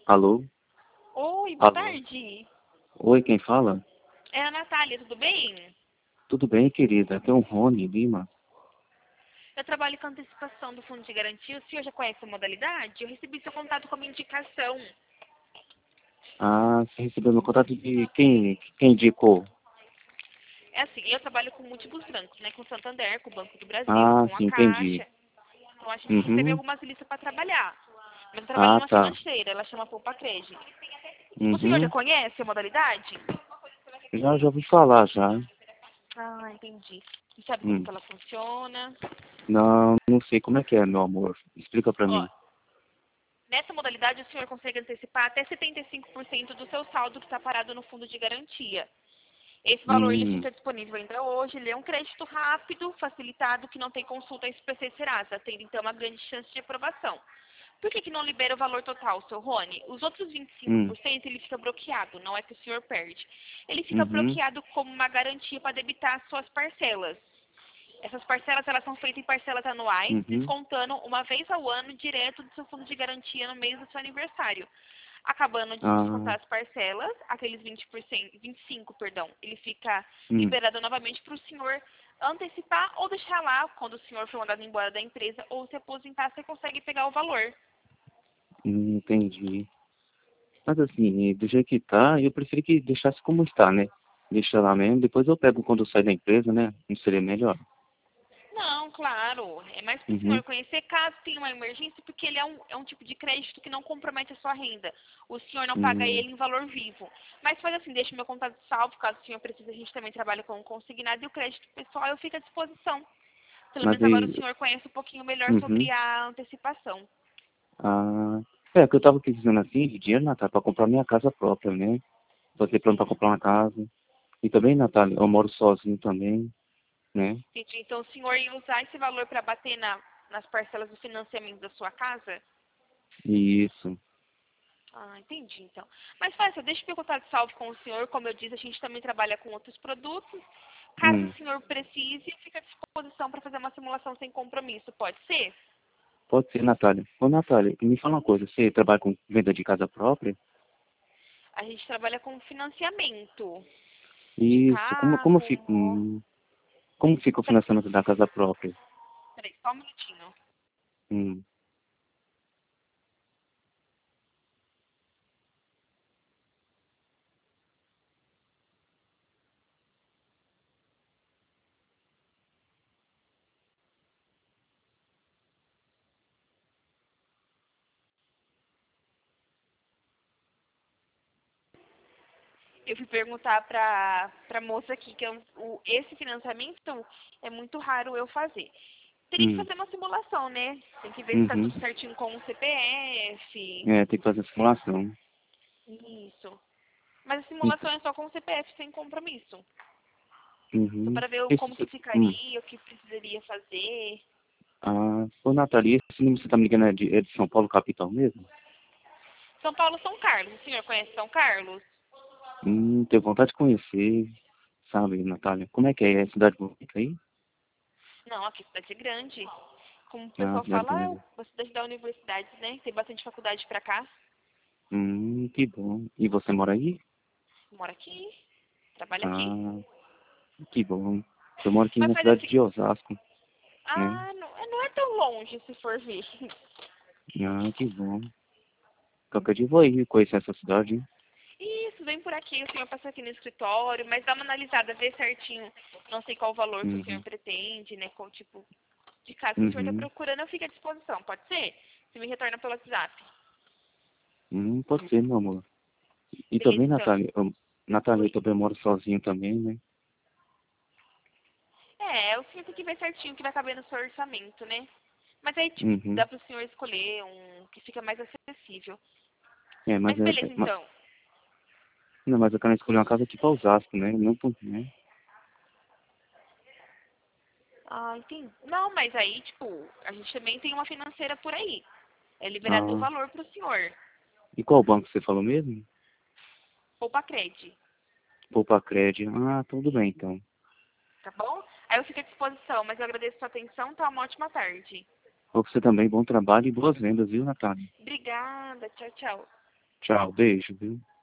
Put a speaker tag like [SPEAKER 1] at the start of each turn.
[SPEAKER 1] Alô?
[SPEAKER 2] Oi, boa
[SPEAKER 1] Alô?
[SPEAKER 2] tarde.
[SPEAKER 1] Oi, quem fala?
[SPEAKER 2] É a Natália, tudo bem?
[SPEAKER 1] Tudo bem, querida? Aqui é o Rony Lima.
[SPEAKER 2] Eu trabalho com antecipação do Fundo de Garantia. O senhor já conhece a modalidade? Eu recebi seu contato como indicação.
[SPEAKER 1] Ah, você recebeu meu contato de quem indicou?
[SPEAKER 2] É assim, eu trabalho com múltiplos bancos, né? Com o Santander, com o Banco do Brasil,
[SPEAKER 1] Ah,
[SPEAKER 2] com a
[SPEAKER 1] sim, entendi.
[SPEAKER 2] Caixa. Então a gente recebe
[SPEAKER 1] Uhum.
[SPEAKER 2] algumas listas para trabalhar. Mas eu trabalho
[SPEAKER 1] Ah,
[SPEAKER 2] numa
[SPEAKER 1] tá.
[SPEAKER 2] financeira, ela chama Poupa Cred. O senhor já
[SPEAKER 1] Uhum.
[SPEAKER 2] conhece a modalidade?
[SPEAKER 1] Já ouvi falar, já.
[SPEAKER 2] Ah, entendi. E sabe como
[SPEAKER 1] Hum.
[SPEAKER 2] que ela funciona?
[SPEAKER 1] Não sei como é que é, meu amor. Explica pra
[SPEAKER 2] Ó,
[SPEAKER 1] mim.
[SPEAKER 2] nessa modalidade, o senhor consegue antecipar até 75% do seu saldo que está parado no fundo de garantia. Esse valor ele
[SPEAKER 1] Hum.
[SPEAKER 2] fica disponível ainda hoje. Ele é um crédito rápido, facilitado, que não tem consulta SPC Serasa, tendo então uma grande chance de aprovação. Por que não libera o valor total, seu Rony? Os outros
[SPEAKER 1] Hum.
[SPEAKER 2] 25% ele fica bloqueado, não é que o senhor perde. Ele fica
[SPEAKER 1] Uhum.
[SPEAKER 2] bloqueado como uma garantia para debitar as suas parcelas. Essas parcelas elas são feitas em parcelas anuais,
[SPEAKER 1] Uhum.
[SPEAKER 2] descontando uma vez ao ano direto do seu fundo de garantia no mês do seu aniversário. Acabando de
[SPEAKER 1] Ah.
[SPEAKER 2] descontar as parcelas, aqueles 25, perdão, ele fica
[SPEAKER 1] Hum.
[SPEAKER 2] liberado novamente para o senhor antecipar ou deixar lá, quando o senhor for mandado embora da empresa ou se aposentar, você consegue pegar o valor.
[SPEAKER 1] Entendi. Mas assim, do jeito que tá, eu preferi que deixasse como está, né? Deixa lá mesmo, depois eu pego quando eu sair da empresa, né? Não seria melhor?
[SPEAKER 2] Não, claro. É mais para o
[SPEAKER 1] Uhum.
[SPEAKER 2] senhor conhecer caso tenha uma emergência, porque ele é um tipo de crédito que não compromete a sua renda. O senhor não paga
[SPEAKER 1] Hum.
[SPEAKER 2] ele em valor vivo. Mas faz assim, deixa meu contato salvo, caso o senhor precise, a gente também trabalha com consignado e o crédito pessoal eu fico à disposição. Pelo
[SPEAKER 1] Mas
[SPEAKER 2] menos agora o
[SPEAKER 1] aí.
[SPEAKER 2] senhor conhece um pouquinho melhor sobre
[SPEAKER 1] Uhum.
[SPEAKER 2] a antecipação.
[SPEAKER 1] Ah, que eu tava precisando assim de dinheiro, Natália, para comprar minha casa própria, né? Fazer plano para comprar uma casa. E também, Natália, eu moro sozinho também, né?
[SPEAKER 2] Entendi. Então o senhor ia usar esse valor para bater nas parcelas do financiamento da sua casa?
[SPEAKER 1] Isso.
[SPEAKER 2] Ah, entendi, então. Mas faz, deixa eu contato salvo com o senhor. Como eu disse, a gente também trabalha com outros produtos. Caso o
[SPEAKER 1] Hum.
[SPEAKER 2] senhor precise, fica à disposição para fazer uma simulação sem compromisso. Pode ser?
[SPEAKER 1] Pode ser, Natália. Ô, Natália, me fala uma coisa, você trabalha com venda de casa própria?
[SPEAKER 2] A gente trabalha com financiamento de
[SPEAKER 1] Isso. Como
[SPEAKER 2] carro,
[SPEAKER 1] fica, como fica o financiamento da casa própria?
[SPEAKER 2] Peraí, só um minutinho.
[SPEAKER 1] Hum.
[SPEAKER 2] Eu fui perguntar para moça aqui que esse financiamento é muito raro eu fazer. Teria que
[SPEAKER 1] Hum.
[SPEAKER 2] fazer uma simulação, né? Tem que ver se está
[SPEAKER 1] Uhum.
[SPEAKER 2] tudo certinho com o CPF.
[SPEAKER 1] É, tem que fazer a simulação.
[SPEAKER 2] Isso. Mas a
[SPEAKER 1] Ent-
[SPEAKER 2] simulação é só com o CPF sem compromisso. Só
[SPEAKER 1] Uhum.
[SPEAKER 2] para ver
[SPEAKER 1] Esse,
[SPEAKER 2] como que
[SPEAKER 1] hum.
[SPEAKER 2] ficaria, o que precisaria fazer.
[SPEAKER 1] Ah, ô, Natália, esse número que você tá me ligando é de São Paulo, capital mesmo?
[SPEAKER 2] São Paulo, São Carlos. O senhor conhece São Carlos?
[SPEAKER 1] Tenho vontade de conhecer, sabe, Natália? Como é que é? É cidade bonita aí?
[SPEAKER 2] Não, aqui a cidade é grande. Como o
[SPEAKER 1] Ah,
[SPEAKER 2] pessoal
[SPEAKER 1] cidade
[SPEAKER 2] fala,
[SPEAKER 1] grande.
[SPEAKER 2] a cidade da universidade, né? Tem bastante faculdade pra cá.
[SPEAKER 1] Que bom. E você mora aí?
[SPEAKER 2] Mora aqui, trabalha aqui.
[SPEAKER 1] Ah, que bom. Eu moro aqui
[SPEAKER 2] Mas
[SPEAKER 1] na
[SPEAKER 2] faz
[SPEAKER 1] cidade
[SPEAKER 2] assim.
[SPEAKER 1] de Osasco, né?
[SPEAKER 2] Ah, não é tão longe se for ver.
[SPEAKER 1] Ah, que bom. Qualquer dia eu vou aí conhecer essa cidade, hein?
[SPEAKER 2] Isso, vem por aqui, o senhor passa aqui no escritório, mas dá uma analisada, vê certinho. Não sei qual o valor que o senhor
[SPEAKER 1] Uhum.
[SPEAKER 2] pretende, né? Qual tipo de casa que o senhor está
[SPEAKER 1] Uhum.
[SPEAKER 2] procurando, eu fico à disposição. Pode ser? Você me retorna pelo WhatsApp.
[SPEAKER 1] Pode ser, meu amor. E
[SPEAKER 2] Beleza,
[SPEAKER 1] também,
[SPEAKER 2] então.
[SPEAKER 1] Natália, eu
[SPEAKER 2] Oi.
[SPEAKER 1] também moro sozinho também, né?
[SPEAKER 2] O senhor tem que ver certinho o que vai caber no seu orçamento, né? Mas aí, tipo,
[SPEAKER 1] Uhum.
[SPEAKER 2] dá pro senhor escolher um que fica mais acessível.
[SPEAKER 1] É,
[SPEAKER 2] Mas beleza, então.
[SPEAKER 1] não, mas eu quero escolher uma casa tipo Osasco, né? Não, né?
[SPEAKER 2] Ah, entendi. Não, mas aí, tipo, a gente também tem uma financeira por aí. É liberado o
[SPEAKER 1] Ah,
[SPEAKER 2] valor pro senhor.
[SPEAKER 1] e qual banco você falou mesmo?
[SPEAKER 2] Poupa Cred,
[SPEAKER 1] Poupa Crédito. Ah, tudo bem, então.
[SPEAKER 2] tá bom? Aí eu fico à disposição, mas eu agradeço a sua atenção, tá? Uma ótima tarde.
[SPEAKER 1] Pra você também, bom trabalho e boas vendas, viu, Natália?
[SPEAKER 2] Obrigada, tchau, tchau.
[SPEAKER 1] Tchau, beijo, viu?